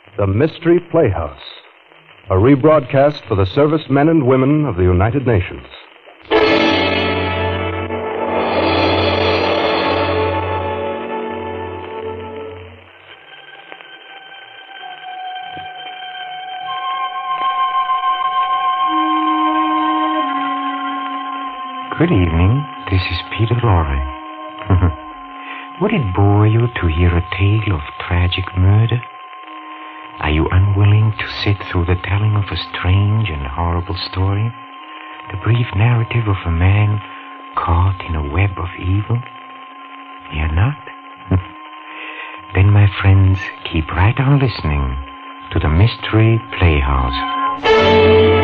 The Mystery Playhouse, a rebroadcast for the servicemen and women of the United Nations. Good evening. This is Peter Lorre. Would it bore you to hear a tale of tragic murder? Are you unwilling to sit through the telling of a strange and horrible story? The brief narrative of a man caught in a web of evil? You're not? Then, my friends, keep right on listening to the Mystery Playhouse.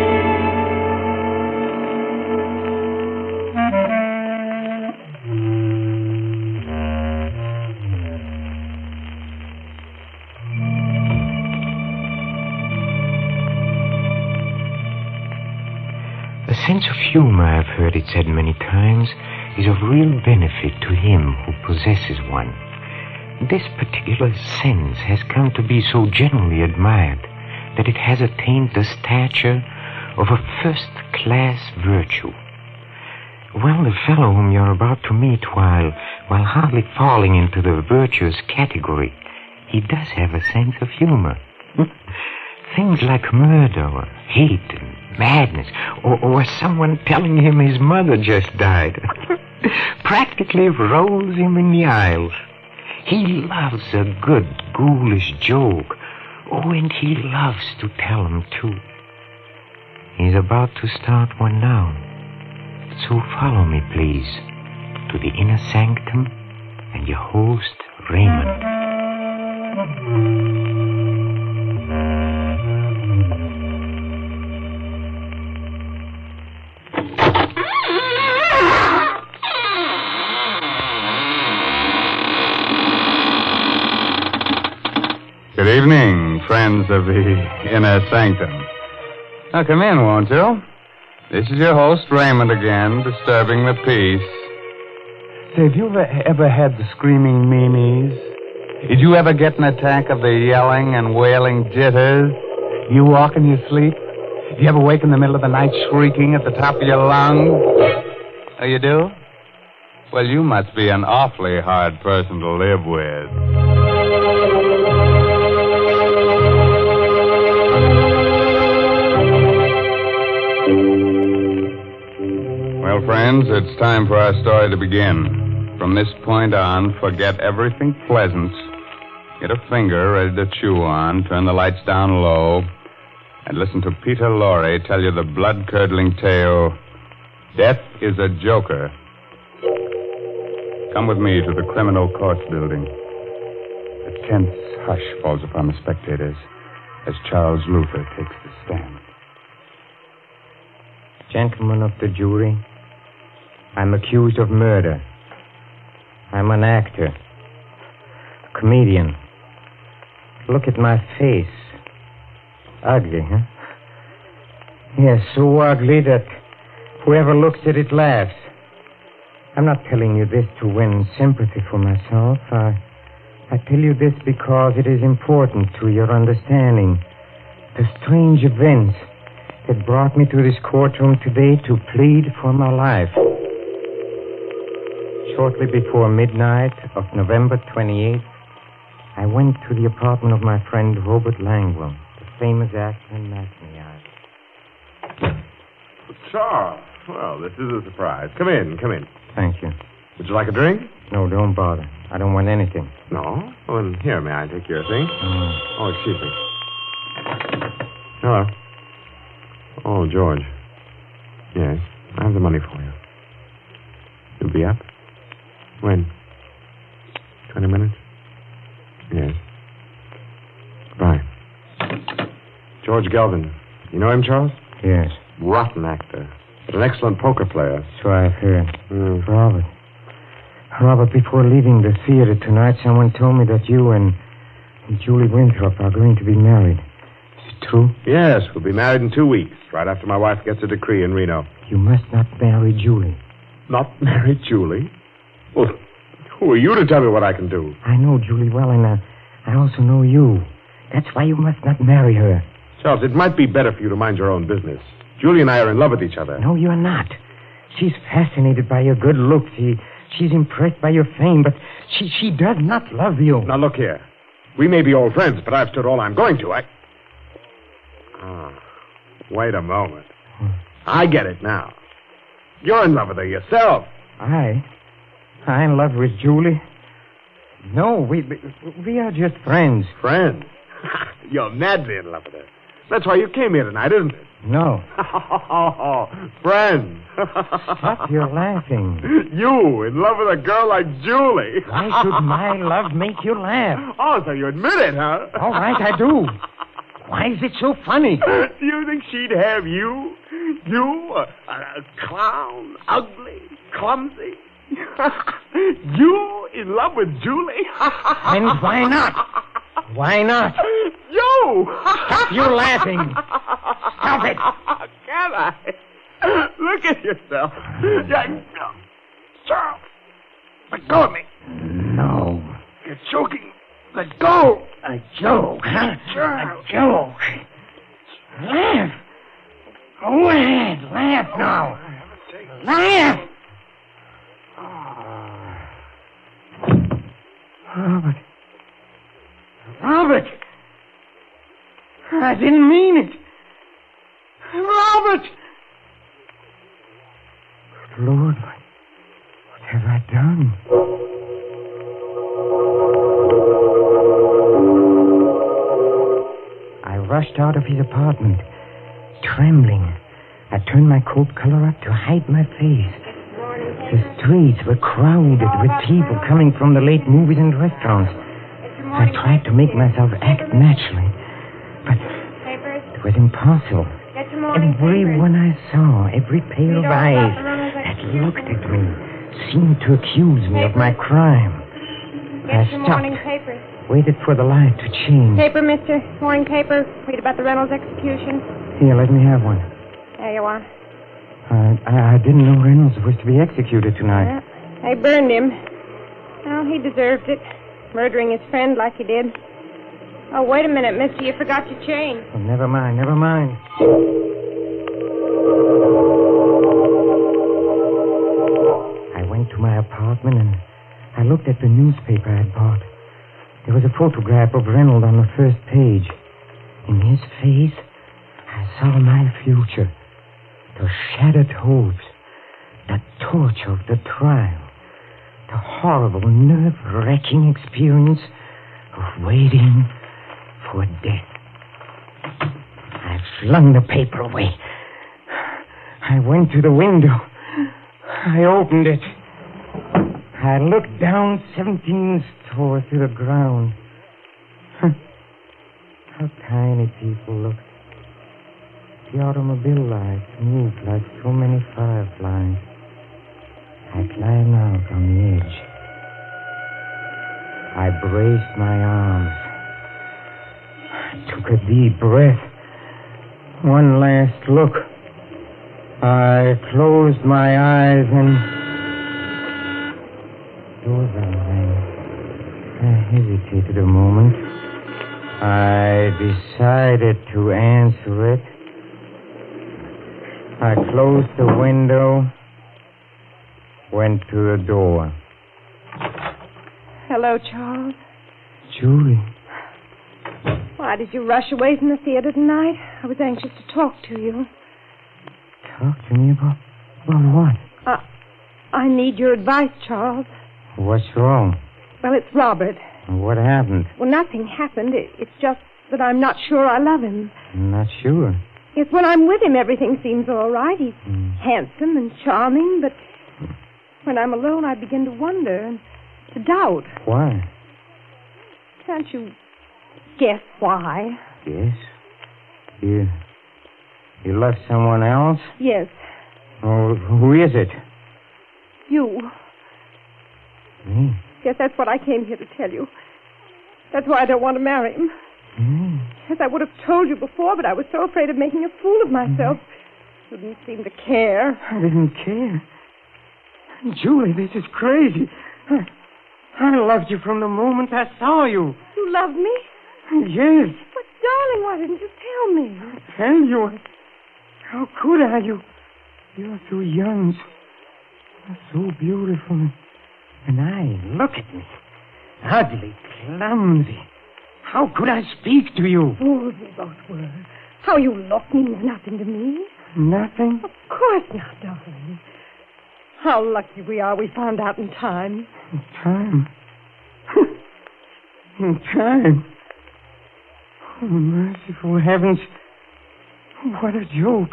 A sense of humor, I've heard it said many times, is of real benefit to him who possesses one. This particular sense has come to be so generally admired that it has attained the stature of a first-class virtue. Well, the fellow whom you're about to meet, while hardly falling into the virtuous category, he does have a sense of humor. Things like murder or hate and madness, or someone telling him his mother just died, practically rolls him in the aisles. He loves a good, ghoulish joke. Oh, and he loves to tell them, too. He's about to start one now. So follow me, please, to the inner sanctum and your host, Raymond. Good evening, friends of the Inner Sanctum. Now, come in, won't you? This is your host, Raymond, again, disturbing the peace. Say, have you ever had the screaming memes? Did you ever get an attack of the yelling and wailing jitters? You walk in your sleep? Do you ever wake in the middle of the night shrieking at the top of your lungs? Oh, you do? Well, you must be an awfully hard person to live with. Well, friends, it's time for our story to begin. From this point on, forget everything pleasant. Get a finger ready to chew on, turn the lights down low, and listen to Peter Lorre tell you the blood-curdling tale, Death is a Joker. Come with me to the Criminal Courts building. A tense hush falls upon the spectators as Charles Luther takes the stand. Gentlemen of the jury, I'm accused of murder. I'm an actor, a comedian. Look at my face. Ugly, huh? Yes, so ugly that whoever looks at it laughs. I'm not telling you this to win sympathy for myself. I tell you this because it is important to your understanding the strange events that brought me to this courtroom today to plead for my life. Shortly before midnight of November 28th, I went to the apartment of my friend Robert Langwell, the famous actor and matinee artist. Charles, well, this is a surprise. Come in. Thank you. Would you like a drink? No, don't bother. I don't want anything. No? Well, then, here, may I take your thing? Oh, excuse me. Hello. Oh, George. Yes, I have the money for you. You'll be up? When? 20 minutes? Yes. Bye. George Gelvin. You know him, Charles? Yes. Rotten actor. But an excellent poker player. So I've heard. Robert, before leaving the theater tonight, someone told me that you and Julie Winthrop are going to be married. Is it true? Yes, we'll be married in 2 weeks, right after my wife gets a decree in Reno. You must not marry Julie. Not marry Julie? Well, who are you to tell me what I can do? I know Julie well, and I also know you. That's why you must not marry her. Charles, it might be better for you to mind your own business. Julie and I are in love with each other. No, you're not. She's fascinated by your good looks. She's impressed by your fame, but she does not love you. Now, look here. We may be old friends, but I've stood all I'm going to. Wait a moment. I get it now. You're in love with her yourself. I'm in love with Julie. No, we are just friends. Friends? You're madly in love with her. That's why you came here tonight, isn't it? No. Friends. Stop your laughing. You in love with a girl like Julie. Why should my love make you laugh? Oh, so you admit it, huh? All right, I do. Why is it so funny? Do you think she'd have you? You, a clown, ugly, clumsy. You in love with Julie? And why not? Why not? You! Stop your laughing. Stop it. Can I? Look at yourself. Charles, let go of me. No. You're choking. Let go. A joke, huh? Charles. A joke. Laugh. Go ahead. Laugh now. Laugh. Robert. I didn't mean it. Robert. Lord, what have I done? I rushed out of his apartment, trembling. I turned my coat collar up to hide my face. The streets were crowded with people coming from the late movies and restaurants. I tried to make myself act naturally, but it was impossible. Everyone I saw, every pair of eyes that looked at me, seemed to accuse me of my crime. I stopped, waited for the light to change. Paper, mister. Morning paper. Read about the Reynolds execution. Here, let me have one. There you are. I didn't know Reynolds was to be executed tonight. Yeah, they burned him. Well, he deserved it. Murdering his friend like he did. Oh, wait a minute, mister. You forgot your chain. Oh, never mind. I went to my apartment and I looked at the newspaper I had bought. There was a photograph of Reynolds on the first page. In his face, I saw my future. The shattered hopes, the torture of the trial, the horrible, nerve-wracking experience of waiting for death. I flung the paper away. I went to the window. I opened it. I looked down 17 stories to the ground. How tiny people look. The automobile lights moved like so many fireflies. I climbed out on the edge. I braced my arms. I took a deep breath. One last look. I closed my eyes and... Doorbell rang. I hesitated a moment. I decided to answer it. I closed the window, went to the door. Hello, Charles. Julie. Why did you rush away from the theater tonight? I was anxious to talk to you. Talk to me about what? I need your advice, Charles. What's wrong? Well, it's Robert. What happened? Well, nothing happened. It's just that I'm not sure I love him. I'm not sure. Yes, when I'm with him, everything seems all right. He's handsome and charming, but when I'm alone, I begin to wonder and to doubt. Why? Can't you guess why? Yes. You love someone else? Yes. Oh, who is it? You. Me? Yes, that's what I came here to tell you. That's why I don't want to marry him. Yes, I would have told you before, but I was so afraid of making a fool of myself. You didn't seem to care. I didn't care. Julie, this is crazy. I loved you from the moment I saw you. You loved me? Yes. But, darling, why didn't you tell me? Tell you. How could I? You're so young. So beautiful. And look at me. Ugly, clumsy. How could I speak to you? Fools we both were. How you looked means nothing to me. Nothing? Of course not, darling. How lucky we are we found out in time. In time? In time? Oh, merciful heavens. What a joke.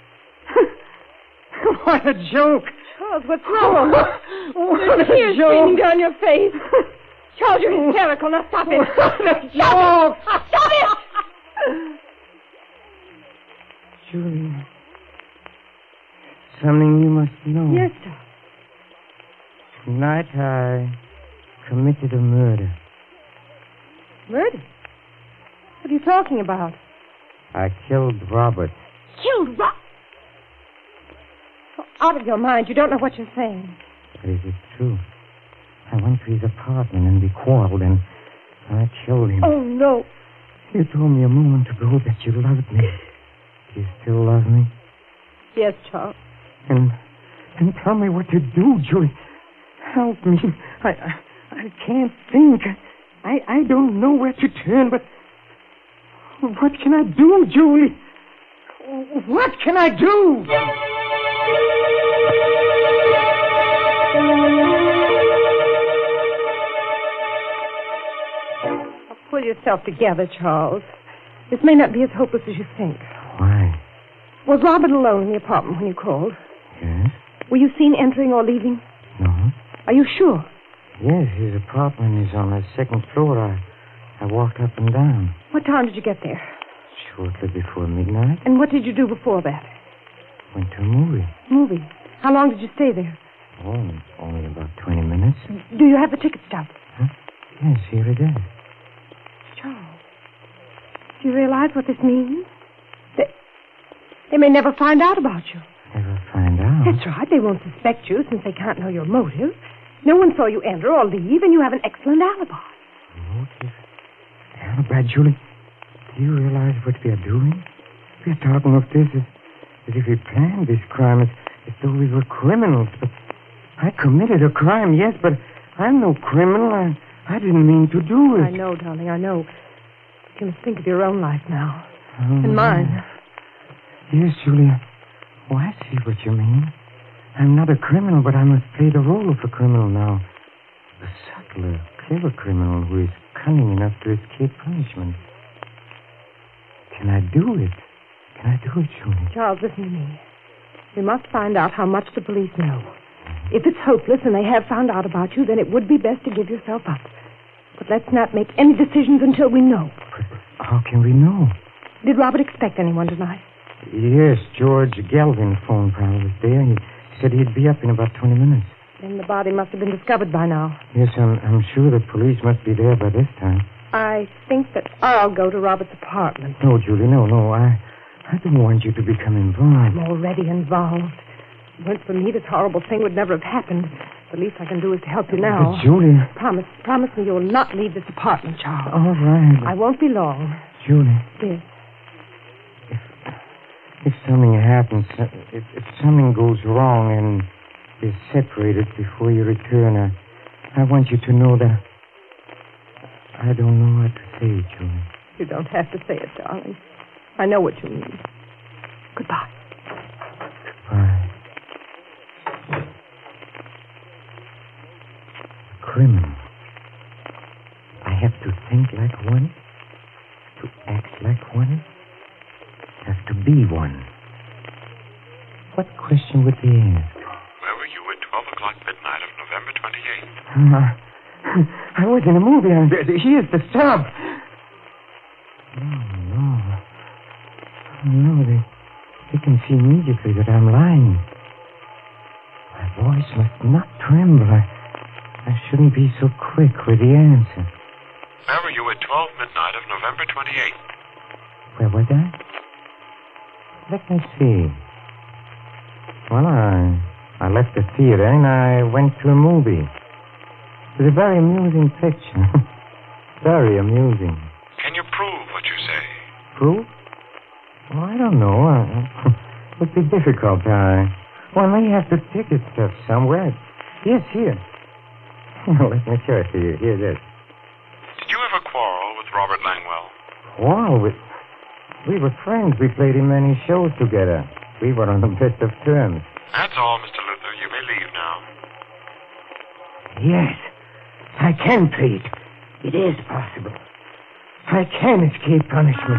What a joke. Charles, what's wrong? What There's a tears joke. streaming down your face. Charles, you're hysterical. Now stop it. What a joke. Stop it! Julie, something you must know. Yes, sir. Tonight I committed a murder. Murder? What are you talking about? I killed Robert. Killed Rob? Out of your mind. You don't know what you're saying. But is it true? I went to his apartment and we quarreled and I killed him. Oh, no. You told me a moment ago that you loved me. Do you still love me? Yes, Charles. And tell me what to do, Julie. Help me. I can't think. I don't know where to turn, but what can I do, Julie? What can I do? Pull yourself together, Charles. This may not be as hopeless as you think. Why? Was Robert alone in the apartment when you called? Yes? Were you seen entering or leaving? No? Are you sure? Yes, his apartment is on the second floor. I walked up and down. What time did you get there? Shortly before midnight. And what did you do before that? Went to a movie. Movie. How long did you stay there? Oh, only about 20 minutes. Do you have the ticket stub? Huh? Yes, here it is. Charles, do you realize what this means? They may never find out about you. Never find out? That's right. They won't suspect you since they can't know your motive. No one saw you enter or leave, and you have an excellent alibi. Motive? Alibi, Julie? Do you realize what we are doing? We are talking of this as if we planned this crime, as though we were criminals. But I committed a crime, yes, but I'm no criminal. I didn't mean to do it. I know, darling, I know. You must think of your own life now. Oh, And mine. Yes, Julia. Oh, I see what you mean. I'm not a criminal, but I must play the role of a criminal now. A subtler, clever criminal who is cunning enough to escape punishment. Can I do it? Can I do it, Julia? Charles, listen to me. We must find out how much the police know. If it's hopeless and they have found out about you, then it would be best to give yourself up. But let's not make any decisions until we know. But how can we know? Did Robert expect anyone tonight? Yes, George Galvin phoned while I was there. He said he'd be up in about 20 minutes. Then the body must have been discovered by now. Yes, I'm sure the police must be there by this time. I think that I'll go to Robert's apartment. No, Julie, no. I don't want you to become involved. I'm already involved. If it weren't for me, this horrible thing would never have happened. The least I can do is to help you now. But, Julie... Promise me you'll not leave this apartment, Charles. All right. I won't be long. Julie, Yes. if something happens, if something goes wrong and is separated before you return, I want you to know that I don't know what to say, Julie. You don't have to say it, darling. I know what you mean. Goodbye. Goodbye. Criminal. I have to think like one, to act like one, have to be one. What question would they ask? Where were you at 12 o'clock midnight of November 28th? I was in a movie. Here's the stub. No, they can see immediately that I'm lying. My voice must not tremble. I shouldn't be so quick with the answer. Where were you at 12 midnight of November 28th? Where was I? Let me see. Well, I left the theater and I went to a movie. It was a very amusing picture. Very amusing. Can you what you say. Proof? Well, I don't know. It would be difficult. One may have to take it somewhere. Yes, here. Let me show it to you. Here it is. Did you ever quarrel with Robert Langwell? Wow, we were friends. We played in many shows together. We were on the best of terms. That's all, Mr. Luther. You may leave now. Yes, I can plead. It is possible. I can escape punishment.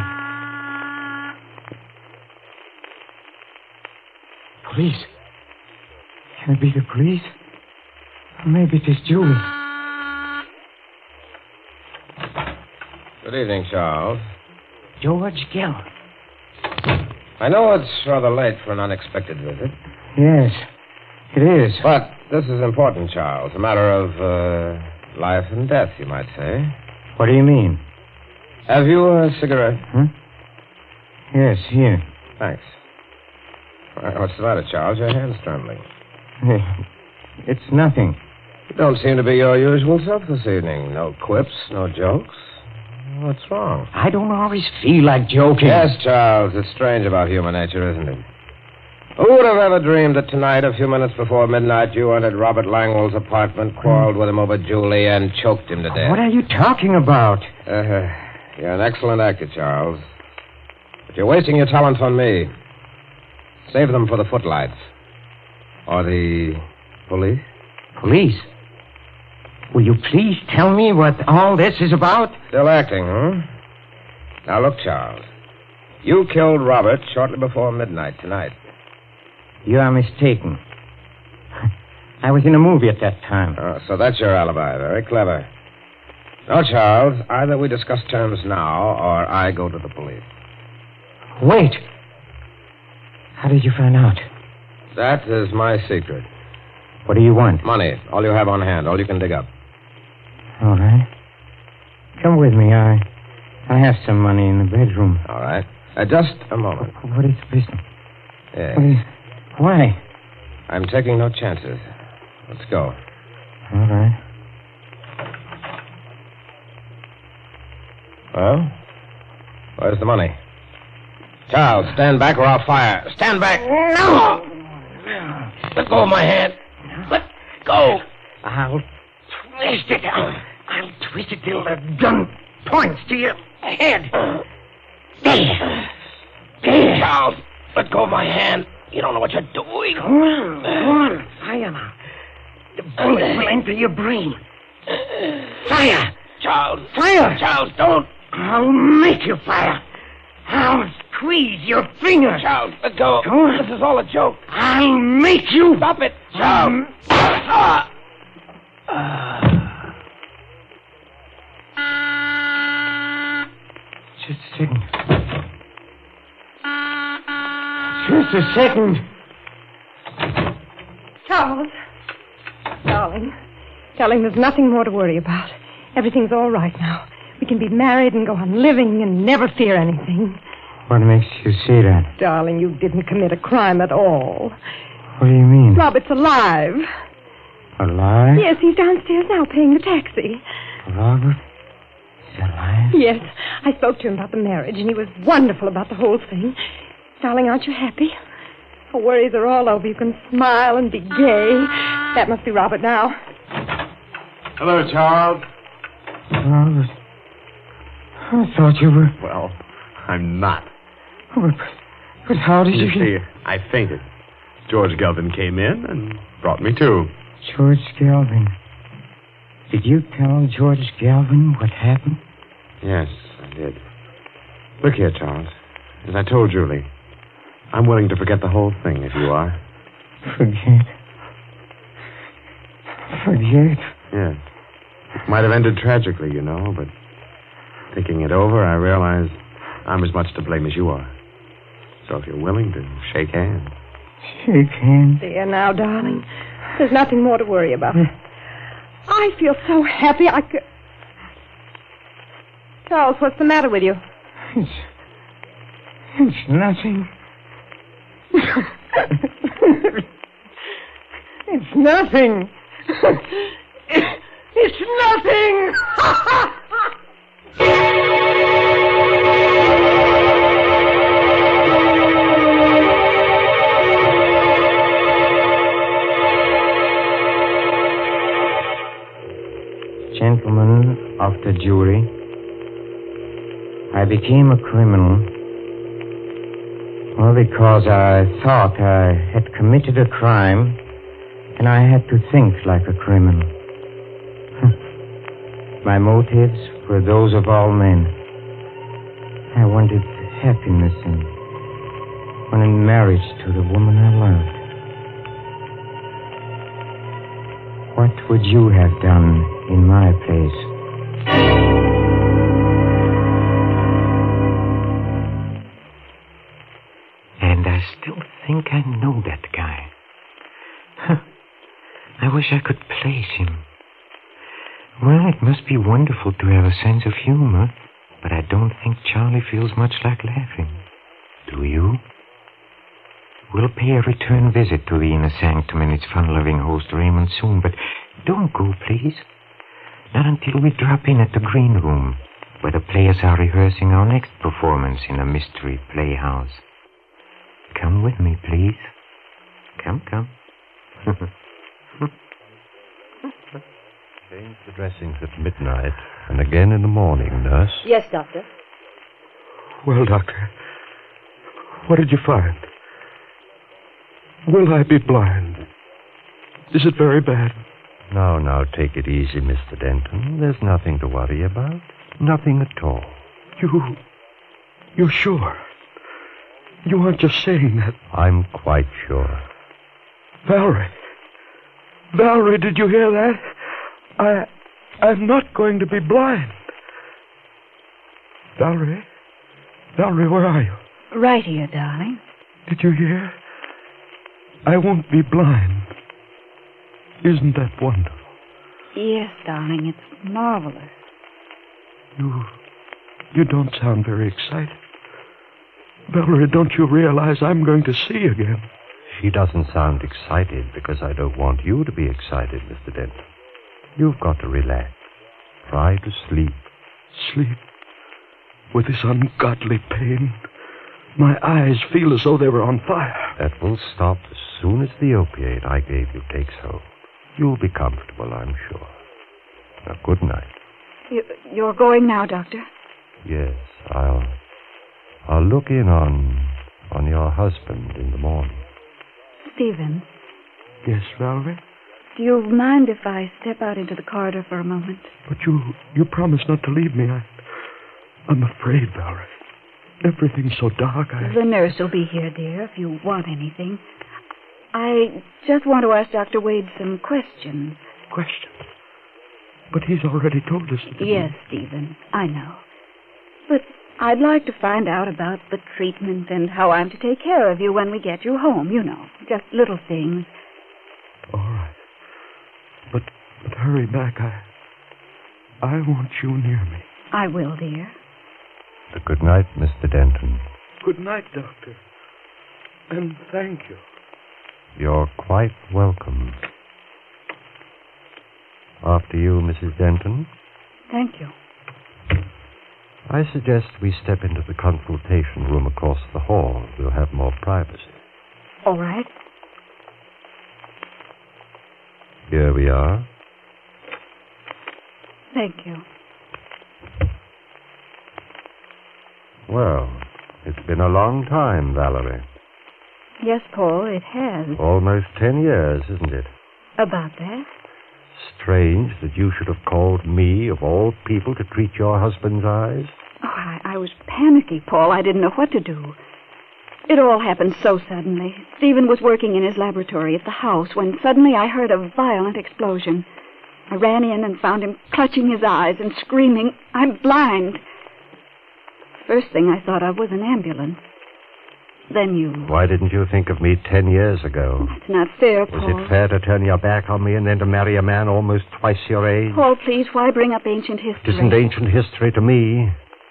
Police? Can it be the police? Or maybe it is Julie. Good evening, Charles. George Gelb. I know it's rather late for an unexpected visit. Yes, it is. But this is important, Charles. A matter of life and death, you might say. What do you mean? Have you a cigarette? Yes, here. Thanks. What's the matter, Charles? Your hand's trembling. It's nothing. You don't seem to be your usual self this evening. No quips, no jokes. What's wrong? I don't always feel like joking. Yes, Charles. It's strange about human nature, isn't it? Who would have ever dreamed that tonight, a few minutes before midnight, you entered Robert Langwell's apartment, quarreled with him over Julie, and choked him to death? What are you talking about? You're an excellent actor, Charles. But you're wasting your talents on me. Save them for the footlights. Or the police? Police? Will you please tell me what all this is about? Still acting, huh? Now, look, Charles. You killed Robert shortly before midnight tonight. You are mistaken. I was in a movie at that time. Oh, so that's your alibi. Very clever. No, Charles. Either we discuss terms now, or I go to the police. Wait. How did you find out? That is my secret. What do you want? Money. All you have on hand. All you can dig up. All right. Come with me. I have some money in the bedroom. All right. Just a moment. What is the business? Yes. Why? I'm taking no chances. Let's go. All right. Well, where's the money? Charles, stand back or I'll fire. Stand back. No! Let go of my hand. Let go. I'll twist it. I'll twist it till the gun points to your head. There. Charles, let go of my hand. You don't know what you're doing. Go on. Fire now. The bullet will enter your brain. Fire. Charles. Fire. Charles, don't. I'll make you fire. I'll squeeze your fingers. Charles, let go. Go on. This is all a joke. I'll make you. Stop it, Charles. Just a second. Just a second. Charles. Darling, there's nothing more to worry about. Everything's all right now. We can be married and go on living and never fear anything. What makes you say that? Darling, you didn't commit a crime at all. What do you mean? Robert's alive. Alive? Yes, he's downstairs now paying the taxi. Robert is alive? Yes, I spoke to him about the marriage, and he was wonderful about the whole thing. Darling, aren't you happy? Our worries are all over. You can smile and be gay. That must be Robert now. Hello, Charles. Robert, I thought you were... Well, I'm not. But how did You see, I fainted. George Gelvin came in and brought me to. George Gelvin. Did you tell George Gelvin what happened? Yes, I did. Look here, Charles. As I told Julie, I'm willing to forget the whole thing if you are. Forget? Yes. It might have ended tragically, you know, but thinking it over, I realize I'm as much to blame as you are. So if you're willing to shake hands. Shake hands? There now, darling. There's nothing more to worry about. I feel so happy I could... Charles, what's the matter with you? It's nothing. It's nothing. It's nothing. Sister Julie. I became a criminal. Well, because I thought I had committed a crime, and I had to think like a criminal. My motives were those of all men. I wanted happiness and wanted marriage to the woman I loved. What would you have done in my place? And I still think I know that guy. I wish I could place him. Well, it must be wonderful to have a sense of humor, but I don't think Charlie feels much like laughing. Do you? We'll pay a return visit to the inner sanctum and its fun-loving host Raymond soon, but don't go, please. Not until we drop in at the green room, where the players are rehearsing our next performance in a mystery playhouse. Come with me, please. Come. Change the dressings at midnight and again in the morning, nurse. Yes, Doctor. Well, Doctor, what did you find? Will I be blind? Is it very bad? Now, take it easy, Mr. Denton. There's nothing to worry about. Nothing at all. You're sure? You aren't just saying that. I'm quite sure. Valerie, did you hear that? I'm not going to be blind. Valerie, where are you? Right here, darling. Did you hear? I won't be blind. Isn't that wonderful? Yes, darling, it's marvelous. You don't sound very excited. Valerie, don't you realize I'm going to see again? She doesn't sound excited because I don't want you to be excited, Mr. Denton. You've got to relax. Try to sleep. Sleep? With this ungodly pain? My eyes feel as though they were on fire. That will stop as soon as the opiate I gave you takes hold. You'll be comfortable, I'm sure. Now, good night. You're going now, Doctor? Yes, I'll look in on your husband in the morning. Stephen? Yes, Valerie? Do you mind if I step out into the corridor for a moment? But you promised not to leave me. I'm afraid, Valerie. Everything's so dark. The nurse will be here, dear, if you want anything. I just want to ask Dr. Wade some questions. Questions? But he's already told us. Yes, Stephen, I know. But I'd like to find out about the treatment and how I'm to take care of you when we get you home, you know. Just little things. All right. But hurry back. I want you near me. I will, dear. Good night, Mr. Denton. Good night, Doctor. And thank you. You're quite welcome. After you, Mrs. Denton. Thank you. I suggest we step into the consultation room across the hall. We'll have more privacy. All right. Here we are. Thank you. Well, it's been a long time, Valerie. Yes, Paul, it has. Almost 10 years, isn't it? About that? Strange that you should have called me, of all people, to treat your husband's eyes. Oh, I was panicky, Paul. I didn't know what to do. It all happened so suddenly. Stephen was working in his laboratory at the house when suddenly I heard a violent explosion. I ran in and found him clutching his eyes and screaming, "I'm blind." First thing I thought of was an ambulance. Then you. Why didn't you think of me 10 years ago? That's not fair, Paul. Was it fair to turn your back on me and then to marry a man almost twice your age? Paul, please, why bring up ancient history? It isn't ancient history to me.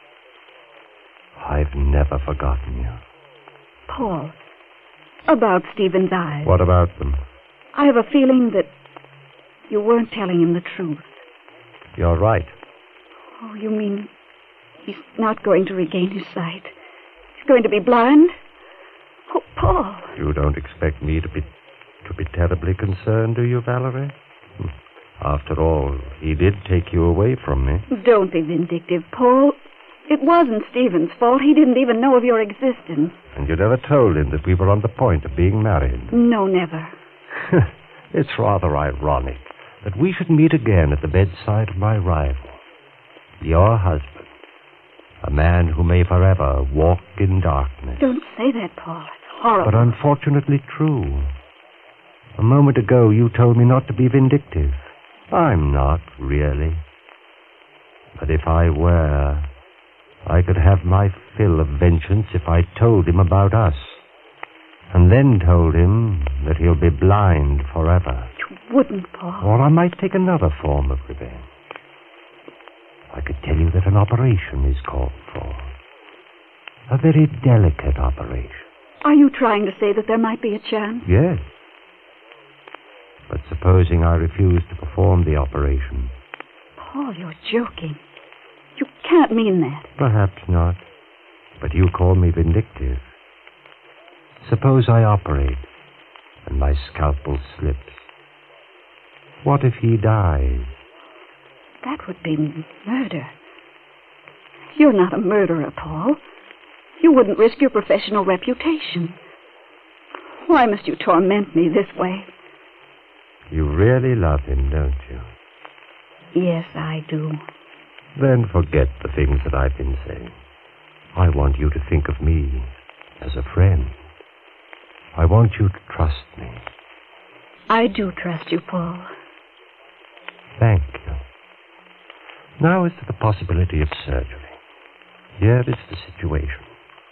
I've never forgotten you. Paul, about Stephen's eyes. What about them? I have a feeling that you weren't telling him the truth. You're right. Oh, you mean he's not going to regain his sight? He's going to be blind? Oh, Paul. You don't expect me to be terribly concerned, do you, Valerie? After all, he did take you away from me. Don't be vindictive, Paul. It wasn't Stephen's fault. He didn't even know of your existence. And you never told him that we were on the point of being married. No, never. It's rather ironic that we should meet again at the bedside of my rival, your husband, a man who may forever walk in darkness. Don't say that, Paul. It's horrible. But unfortunately true. A moment ago, you told me not to be vindictive. I'm not, really. But if I were, I could have my fill of vengeance if I told him about us. And then told him that he'll be blind forever. You wouldn't, Paul. Or I might take another form of revenge. I could tell you that an operation is called for. A very delicate operation. Are you trying to say that there might be a chance? Yes. But supposing I refuse to perform the operation? Paul, you're joking. You can't mean that. Perhaps not. But you call me vindictive. Suppose I operate and my scalpel slips. What if he dies? That would be murder. You're not a murderer, Paul. You wouldn't risk your professional reputation. Why must you torment me this way? You really love him, don't you? Yes, I do. Then forget the things that I've been saying. I want you to think of me as a friend. I want you to trust me. I do trust you, Paul. Thank you. Now as to the possibility of surgery. Here is the situation.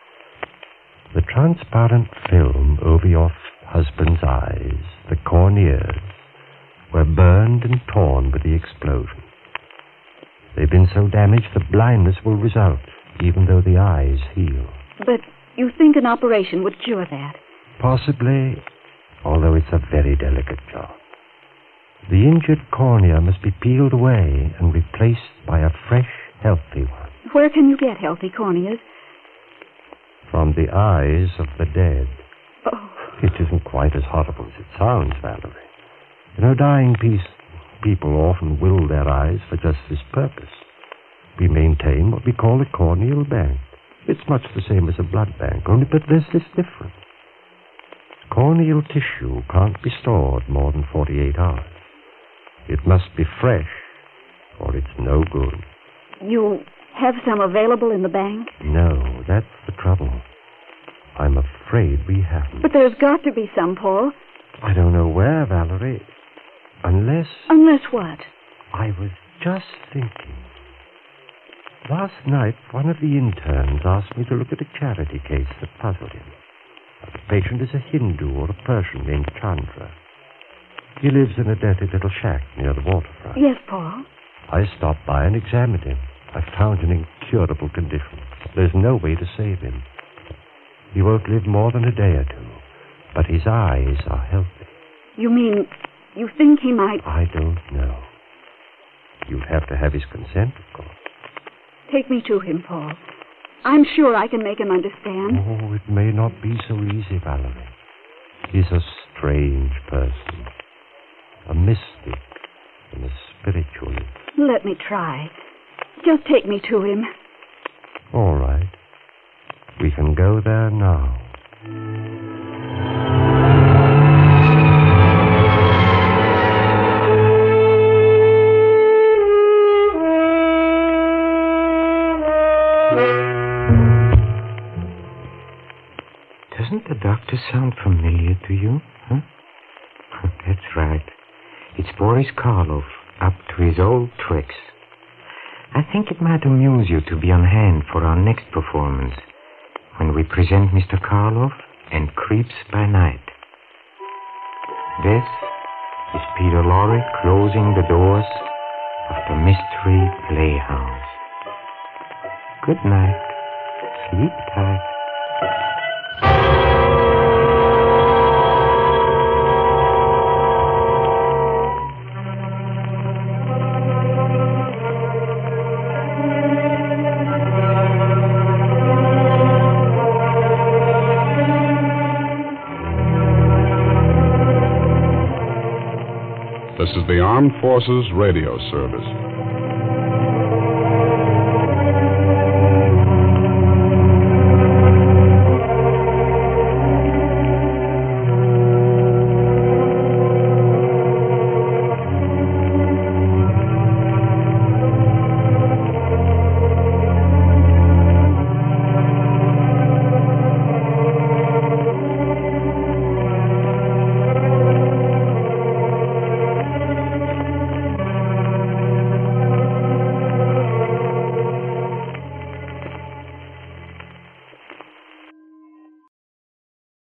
The transparent film over your husband's eyes, the corneas, were burned and torn by the explosion. They've been so damaged that blindness will result, even though the eyes heal. But you think an operation would cure that? Possibly, although it's a very delicate job. The injured cornea must be peeled away and replaced by a fresh, healthy one. Where can you get healthy corneas? From the eyes of the dead. Oh. It isn't quite as horrible as it sounds, Valerie. You know, dying people often will their eyes for just this purpose. We maintain what we call a corneal bank. It's much the same as a blood bank, only but there's this difference. Corneal tissue can't be stored more than 48 hours. It must be fresh, or it's no good. You have some available in the bank? No, that's the trouble. I'm afraid we haven't. But there's got to be some, Paul. I don't know where, Valerie. Unless... Unless what? I was just thinking. Last night, one of the interns asked me to look at a charity case that puzzled him. The patient is a Hindu or a Persian named Chandra. He lives in a dirty little shack near the waterfront. Yes, Paul. I stopped by and examined him. I found an incurable condition. There's no way to save him. He won't live more than a day or two, but his eyes are healthy. You mean you think he might... I don't know. You'd have to have his consent, of course. Take me to him, Paul. I'm sure I can make him understand. Oh, it may not be so easy, Valerie. He's a strange person. A mystic and a spiritualist. Let me try. Just take me to him. All right. We can go there now. Doesn't the doctor sound familiar to you? Huh? That's right. It's Boris Karloff, up to his old tricks. I think it might amuse you to be on hand for our next performance, when we present Mr. Karloff and Creeps by Night. This is Peter Lorre closing the doors of the Mystery Playhouse. Good night. Sleep tight. The is the Armed Forces Radio Service.